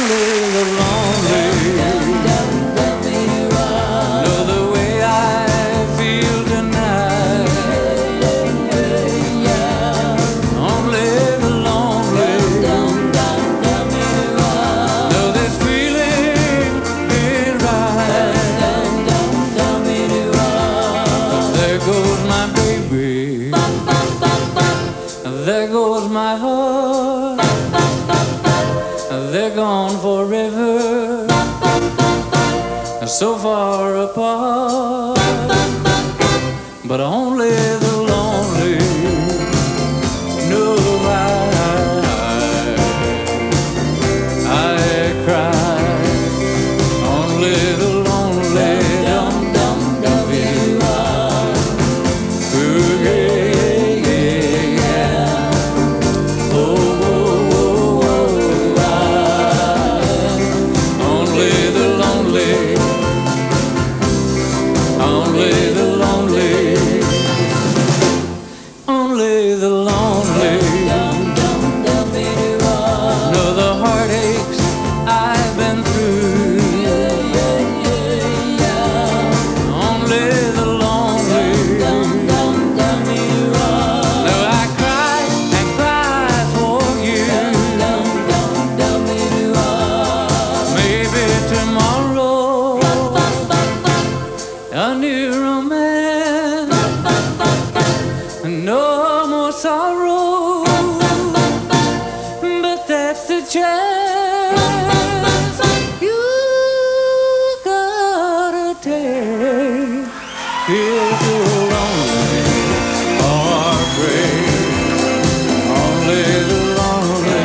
the lonely know the way I feel tonight. Only the lonely know this feeling ain't right. There goes my baby, there goes my heart, they're gone forever, so far apart. But only the lonely know I cry. Only the lonely know the heartaches I've been through. Only the lonely know I cry and cry for you. Maybe tomorrow a new romance, no more sorrow. That's the chance you gotta take. Here's the lonely heartbreak. Only the lonely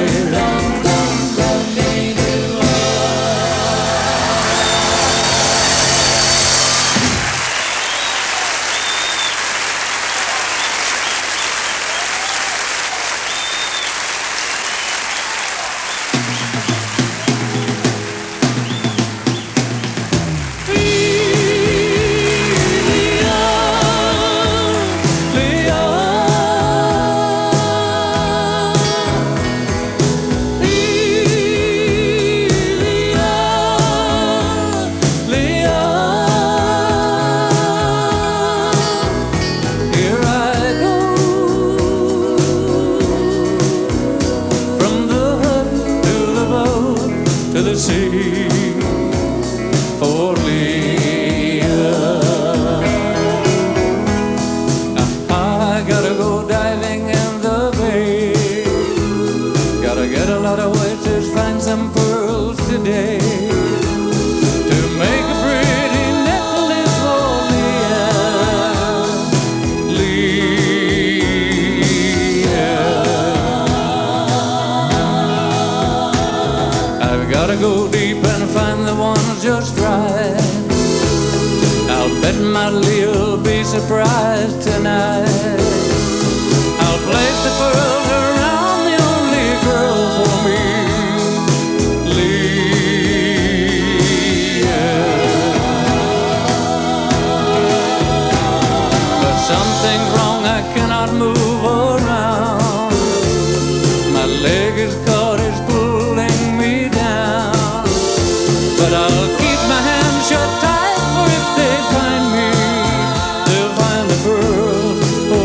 sea for Leah. I gotta go diving in the bay. Gotta get a lot of waiters, find some pearls today to make a pretty necklace for Leah. I've gotta go deep and find the ones just right. I'll bet my Leah'll be surprised tonight. I'll place the pearls around the only girl for me, Leah. But something's wrong, I cannot move around. My leg is caught, it's pulling me down. But I'll keep my hands shut tight, for if they find me, they'll find the pearls for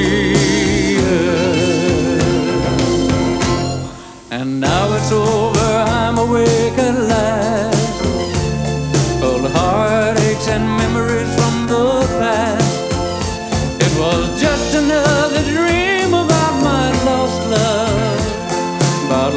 Leah. And now it's over, I'm awake at last. All the heartaches and memories from the past. It was just another dream about my lost love, about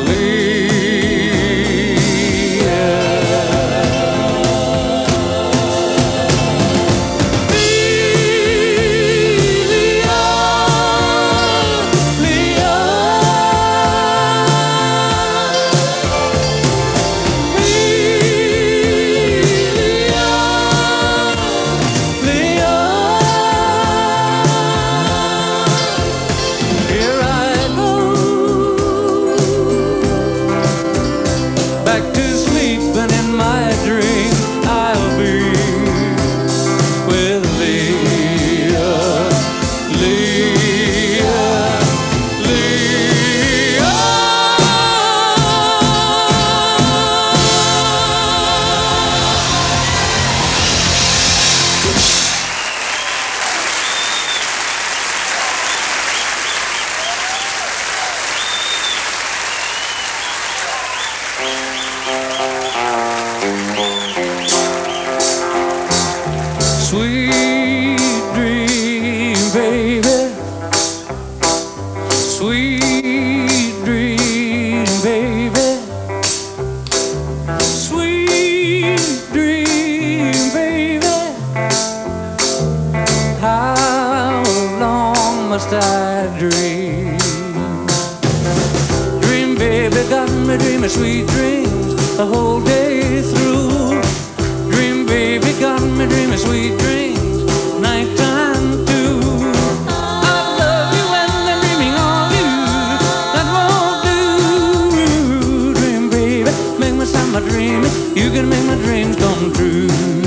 baby got me dreaming sweet dreams the whole day through. Dream baby got me dreaming sweet dreams, nighttime too. I love you when I'm dreaming of you, that won't do. Dream baby, make me stop my dreaming, you can make my dreams come true.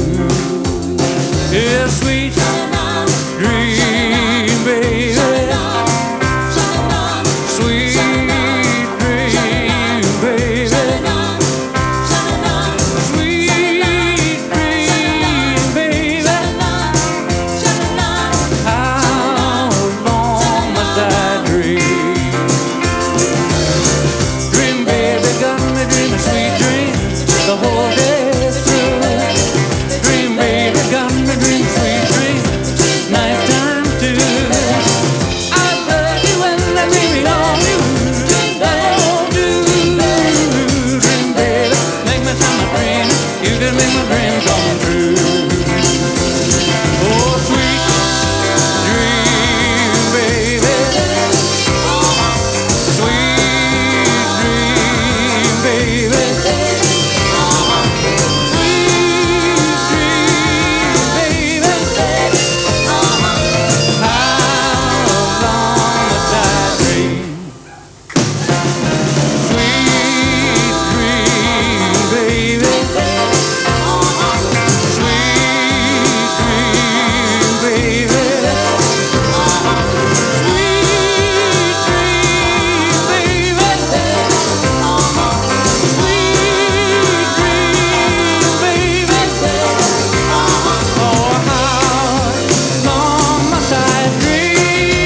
Yeah, sweet dream baby, sweet dream baby, sweet dream baby. How long must I dream? Dream baby got me dreaming sweet dreams the whole day through. Dream baby got me dreaming sweet dreams, nighttime too. I love you when I'm dreaming of you, that won't do. Dream baby, make me time my dream, you can make my dream come true. Oh, sweet dream baby, sweet dream baby, sweet dream baby. How long must I dream? Sweet dream baby, sweet dream baby, sweet dream baby, sweet dream baby. Oh, how long must I dream?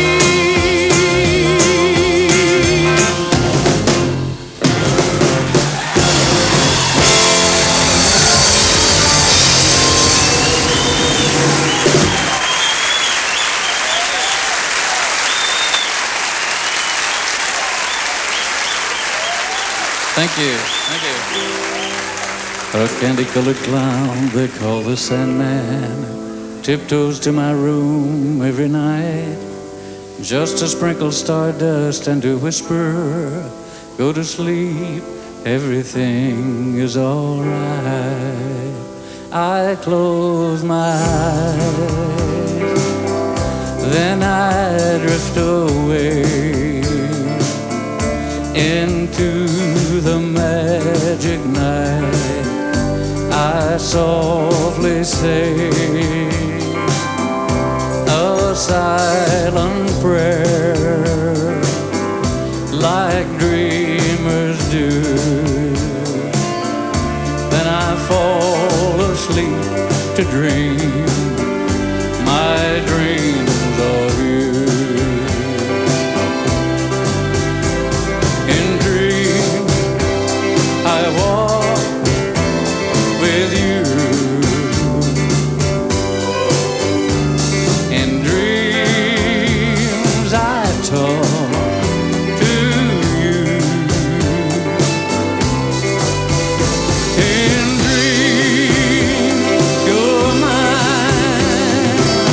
Thank you. Thank you. A candy-colored clown they call the Sandman tiptoes to my room every night just to sprinkle stardust and to whisper, go to sleep, everything is all right. I close my eyes, then I drift away into the magic night. I softly say a silent prayer like dreamers do. Then I fall asleep to dream my dreams of you. In dreams I walk with you. In dreams I talk to you. In dreams you're mine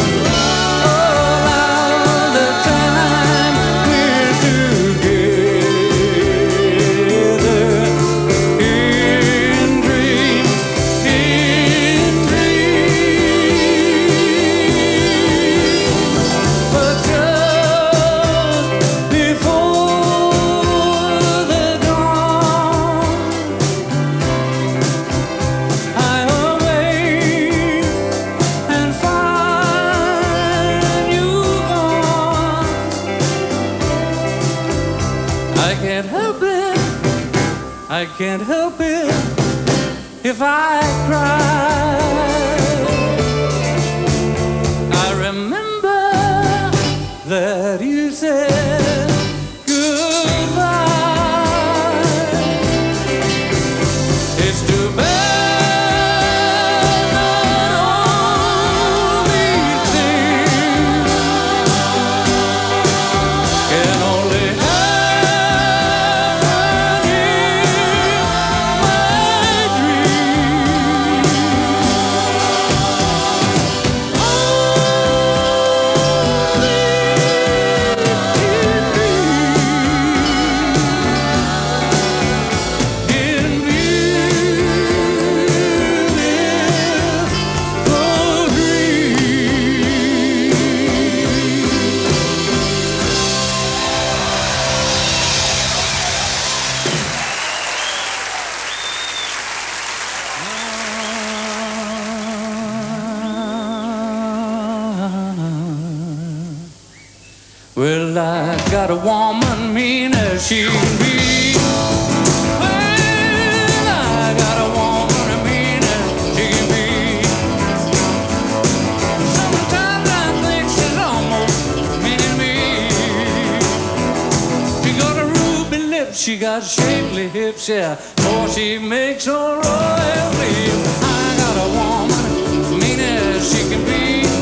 all the time we're together. In dreams, but just before the dawn, I awake and find you gone. I can't help it, I can't help it if I cry. I remember that you said goodbye. It's too bad that all these things can only happen in my dreams. All these Well, I got a woman mean as she can be. Well, I got a woman mean as she can be. Sometimes I think she's almost meaning me. She got a ruby lips, she got shapely hips, yeah. Oh, she makes a royal leap. I got a woman mean as she can be.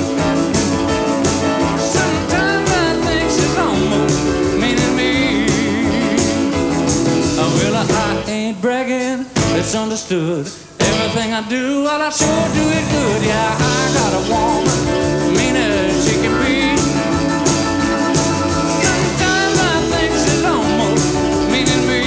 Sometimes I think she's almost meaning me. Well, I ain't bragging, it's understood. Everything I do, well, I sure do it good. Yeah, I got a woman mean as she can be. Sometimes I think she's almost meaning me.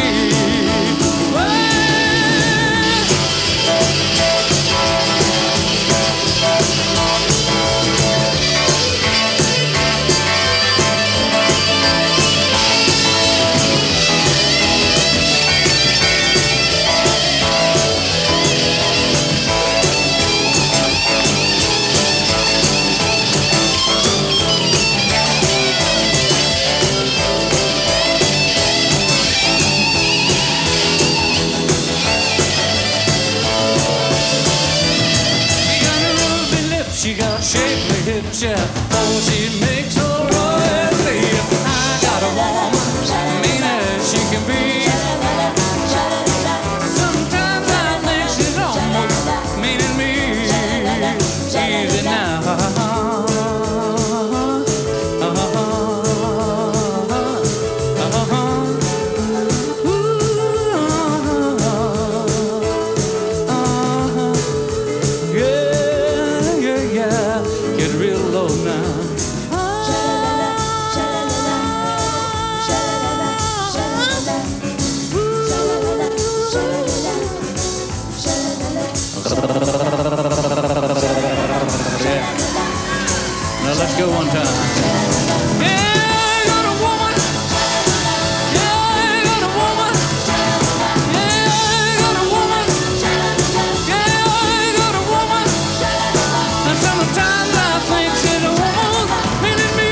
She got shapely hips, yeah. Oh, she makes a royal leap. I got a woman mean as she can be. Sometimes I think she's almost meaning me. Easy now. Now let's go one time. Yeah, I got a woman. Yeah, I got a woman. Yeah, I got a woman. Yeah, I got a woman. And sometimes I think she's a woman meaning me.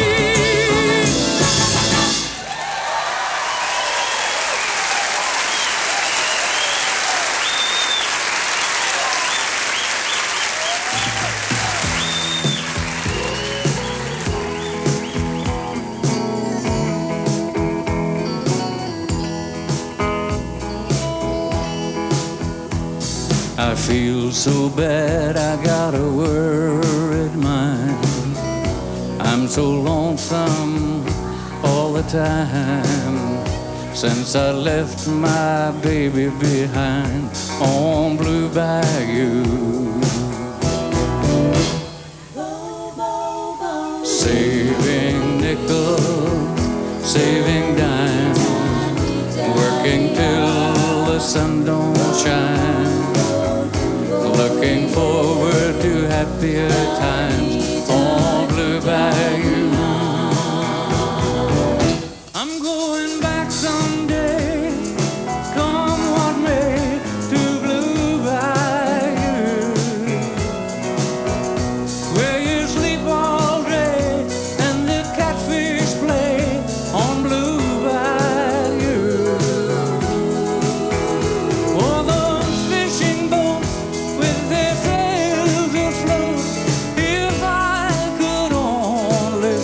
I feel so bad, I got a worried mind. I'm so lonesome all the time since I left my baby behind on Blue Bayou. Saving nickels, saving dimes, working till the sun don't shine. Looking forward to happier times on Blue Bayou. I'm going back someday, come what may, to Blue Bayou, where you sleep all day and the catfish play on Blue Bayou. Oh, those fishing boats with their sails afloat, if I could only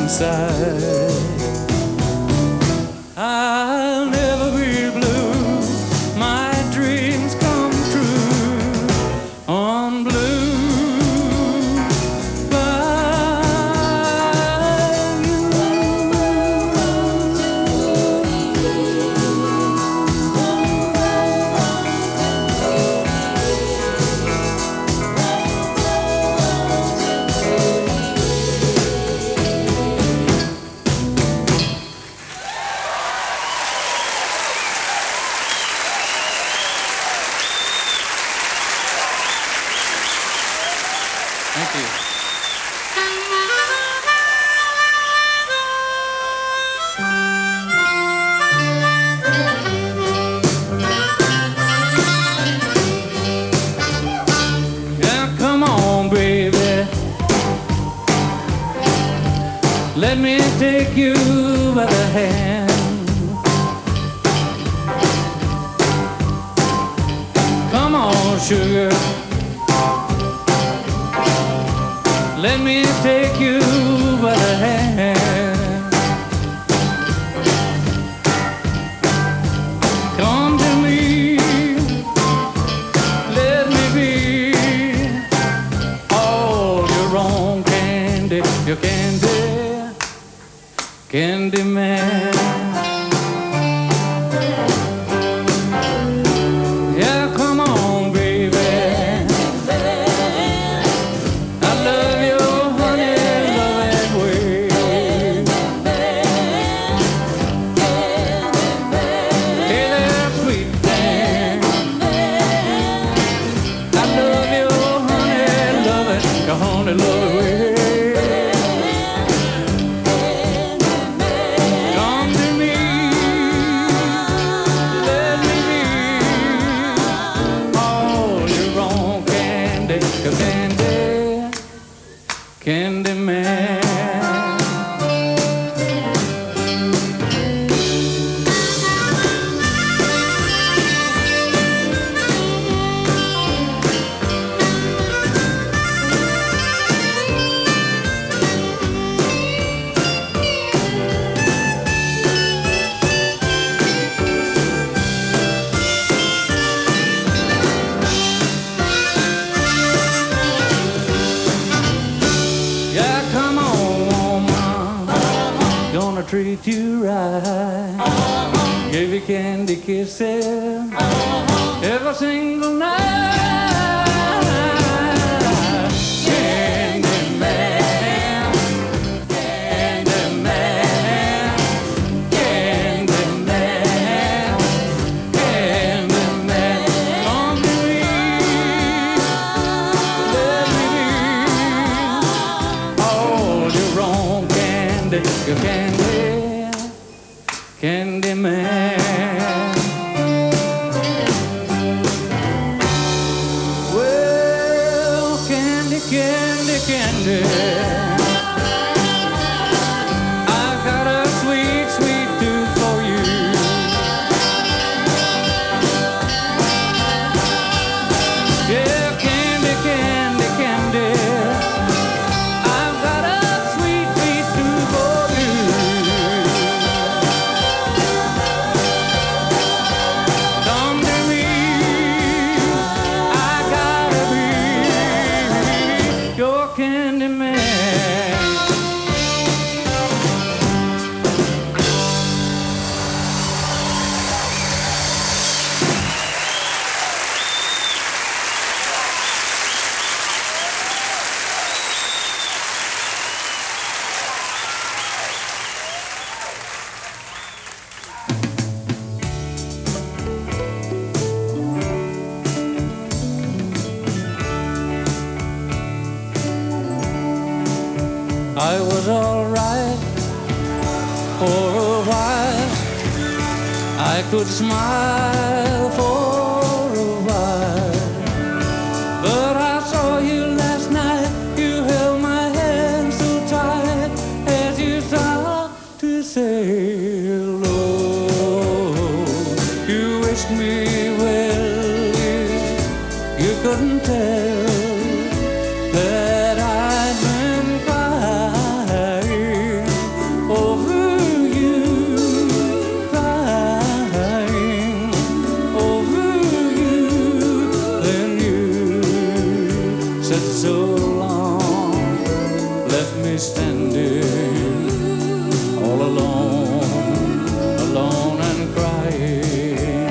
inside. I'll never be blue, my dreams come true on blue by you. Thank you. Yeah, come on, baby. Let me take you by the hand. Come on, sugar. Let me take you by the hand. Come to me, let me be all your own candy, your candy man. Yeah, come on, baby. I love you. Candy man. Gonna treat you right. Give you candy kisses every single night. Candy man, candy man, candy man, candy man. Come to me, let me be all your own candy, your candy man. Well, candy, I've got a sweet, sweet tooth for you. Yeah, candy, I've got a sweet, sweet tooth for you. Come to me, I gotta be your candy man. I was alright for a while. I could smile for a while. But I saw you last night. You held my hand so tight as you stopped to say hello. You wished me well. You couldn't tell that I'd been crying. left me standing all alone, alone and crying,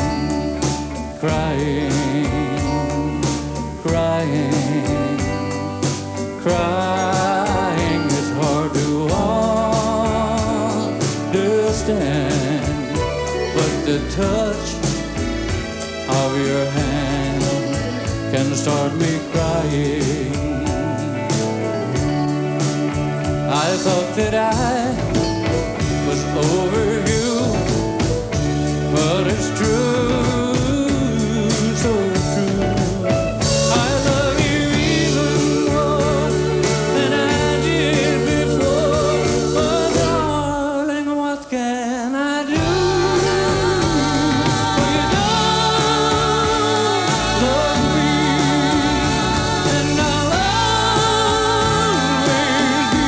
crying, crying, crying. It's hard to understand, but the touch of your hand can start me crying. I thought that I was over you, but it's true, so true. I love you even more than I did before. Oh, darling, what can I do? Well, you don't love me, and I'll always be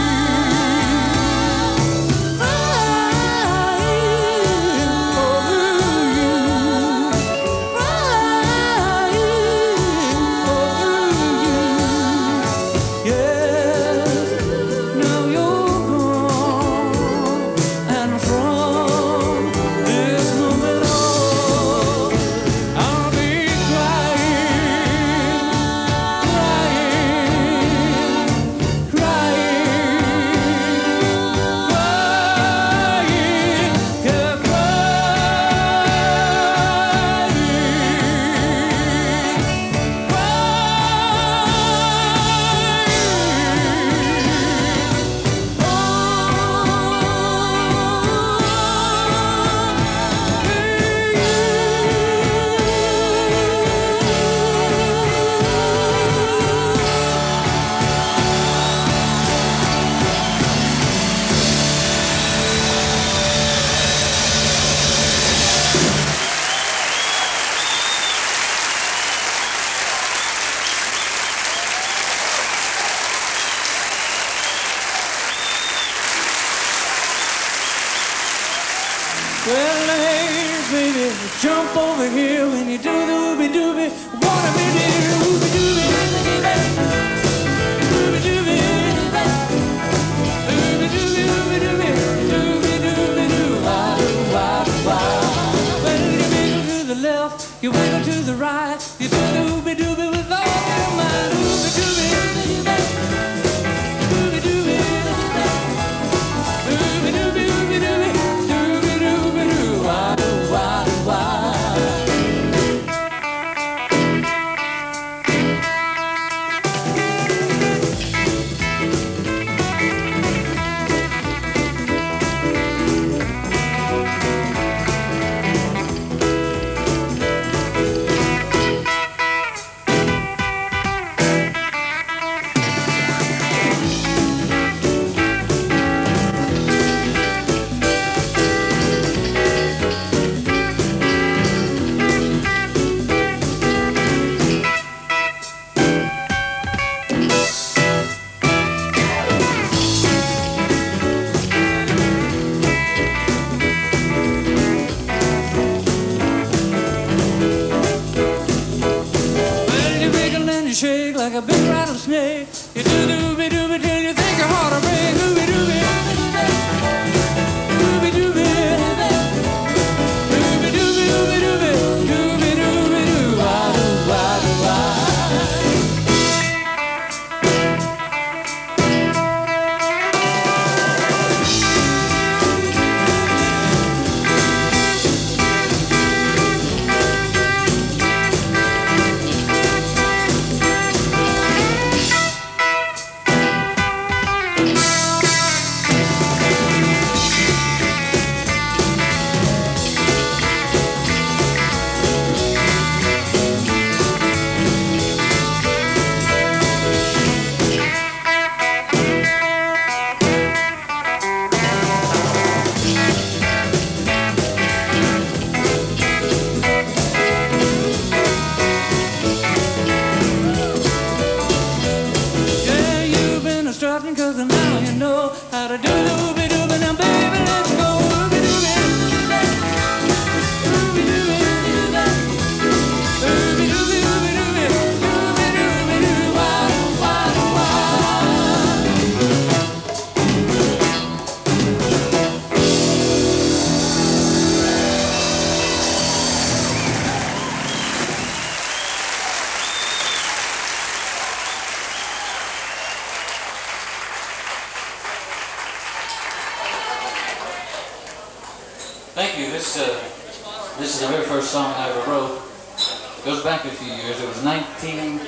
well, ladies, baby, jump over here when you do the ooby-dooby. Wanna be the ooby-dooby, ooby-dooby, ooby-dooby, ooby-dooby, ooby-dooby-doo, wah-doo-wah-doo-wah. Well, you wiggle to the left, you wiggle to the right, you do the ooby-dooby with all your mind. Ooby-dooby, ooby-dooby, ooby-dooby, ooby-dooby. Shake like a big rattlesnake. You do dooby dooby till you think your heart will break. Dooby dooby, dooby dooby, dooby dooby dooby dooby, dooby dooby doo, wah doo wah doo wah. Thank you. This is the very first song I ever wrote. It goes back a few years. It was 19...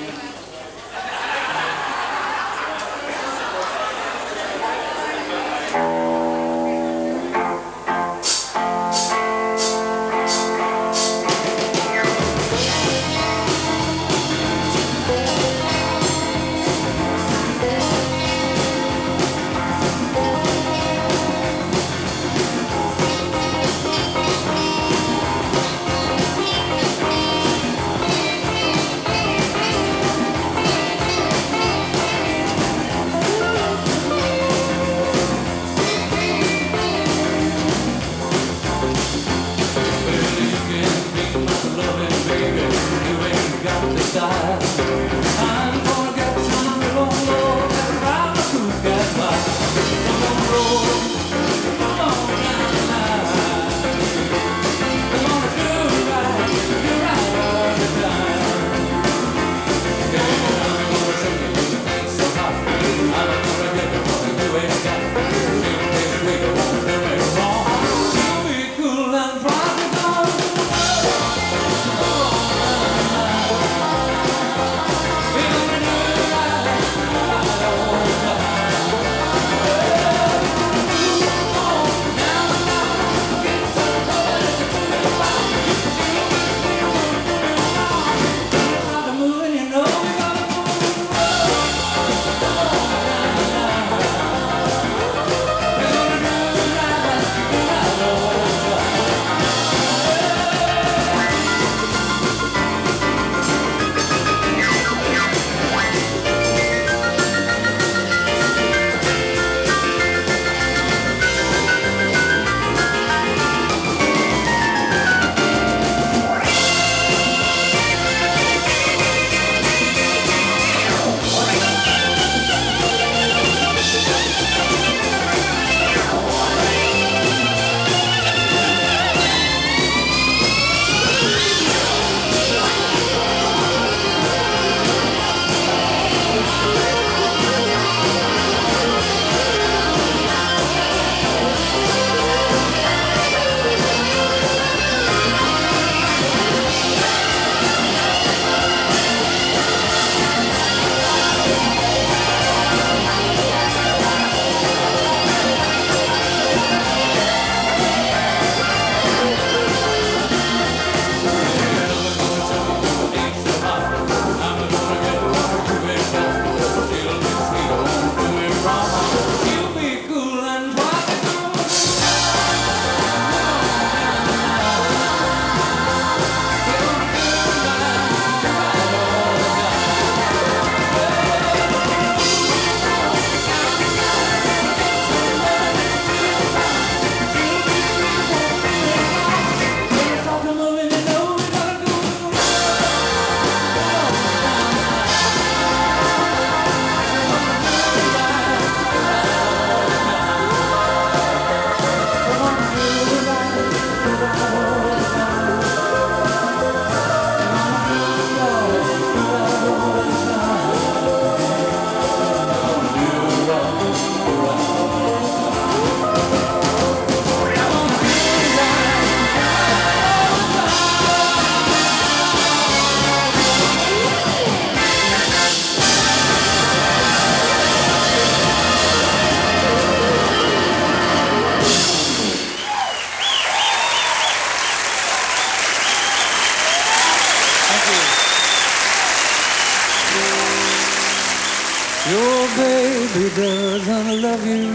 Your baby doesn't love you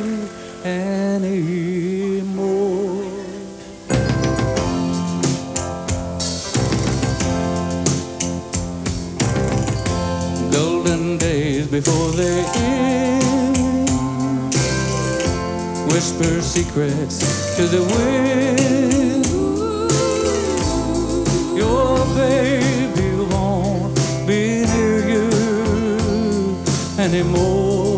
anymore. Golden days before they end, whisper secrets to the wind. Your baby won't be near you anymore.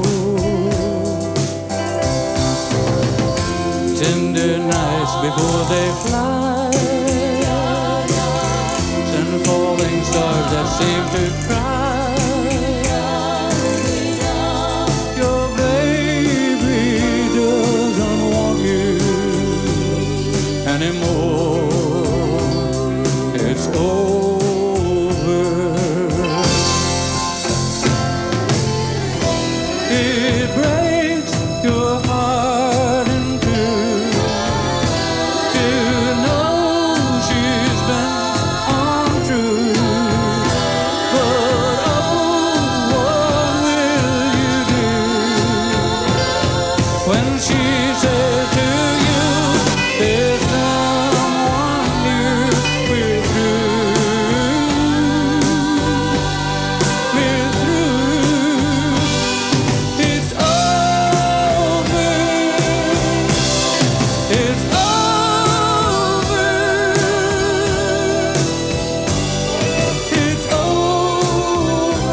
Tender nights before they fly, and falling stars that seem to cry. Your baby doesn't want you when she says to you, there's someone new, we're through, we're through. It's over, it's over, it's over.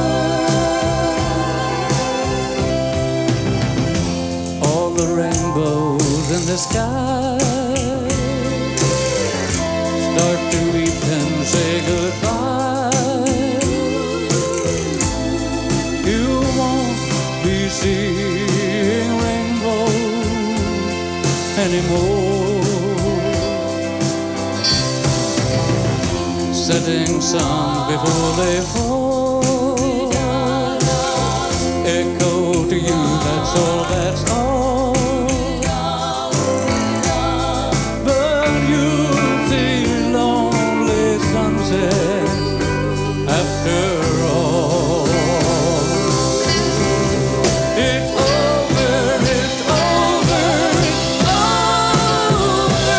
All the rainbows in the sky start to weep and say goodbye. You won't be seeing rainbows anymore. Setting suns before they fall echo to you, that's all, that's all. But you'll see lonely sunsets after all. It's over, it's over, it's over.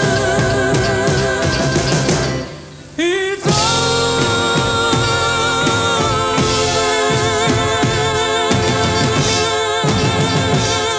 It's over.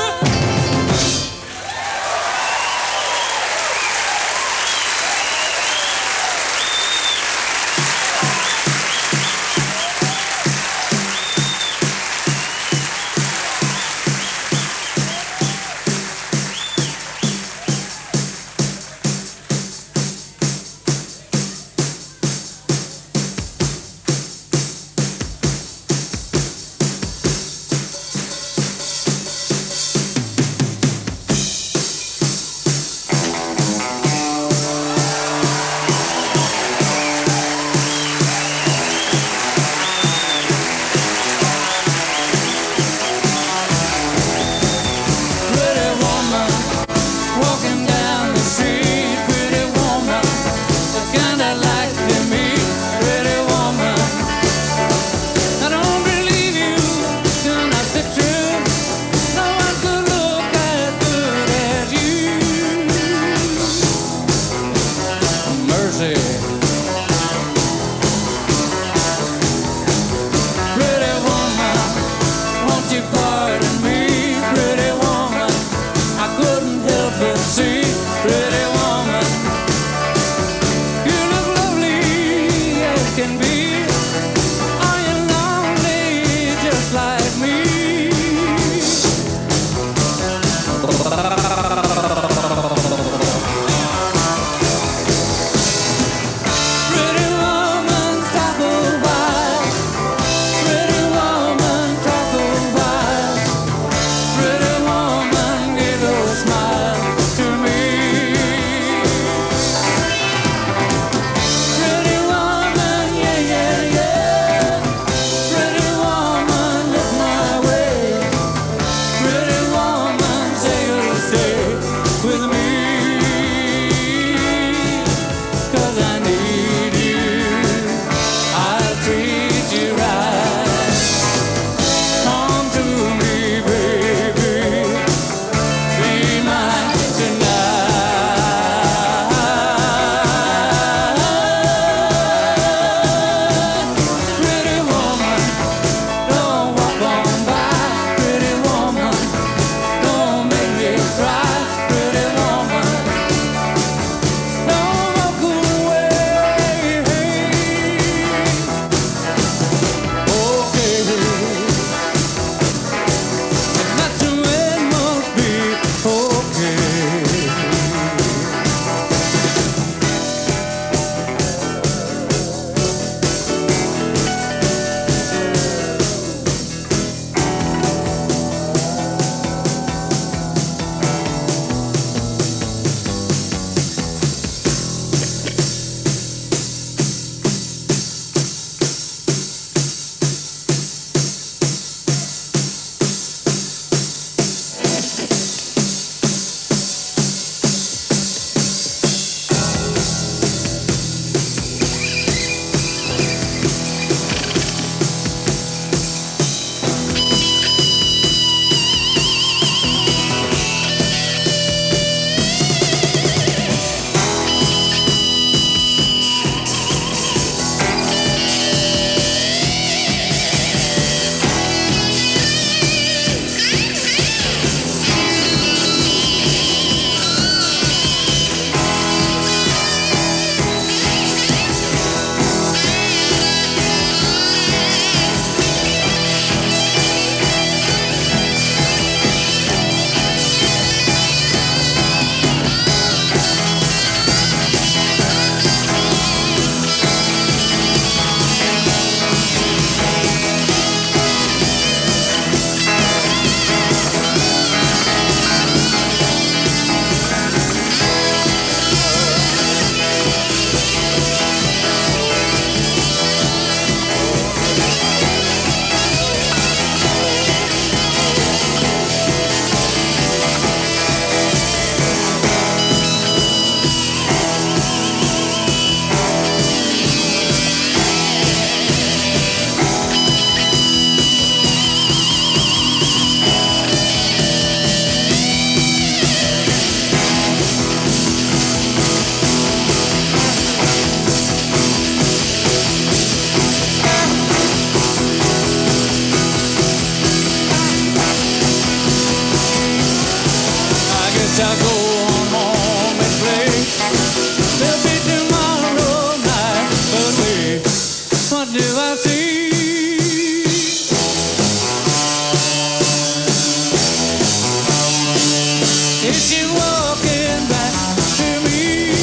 she's walking back to me.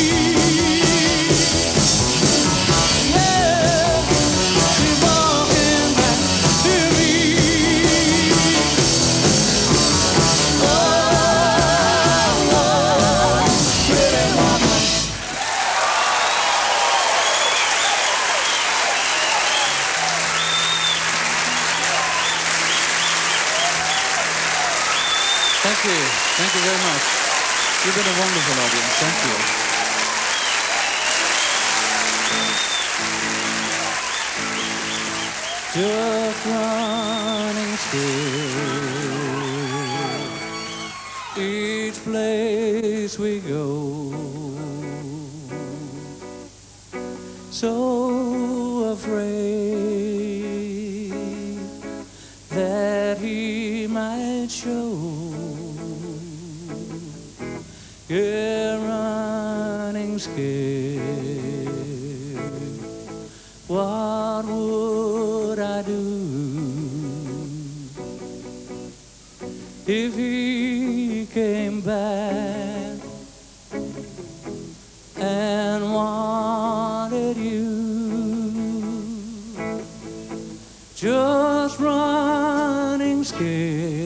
Yeah, she's walking back to me. Oh, pretty woman. Thank you. Thank you very much. You've been a wonderful audience. Thank you. Just running still, each place we go, so afraid that he might show. Yeah, running scared. What would I do if he came back and wanted you? Just running scared,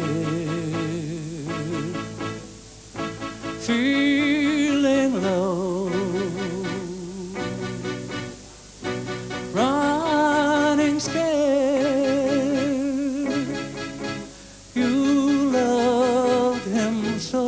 feeling low, running scared. You loved him so,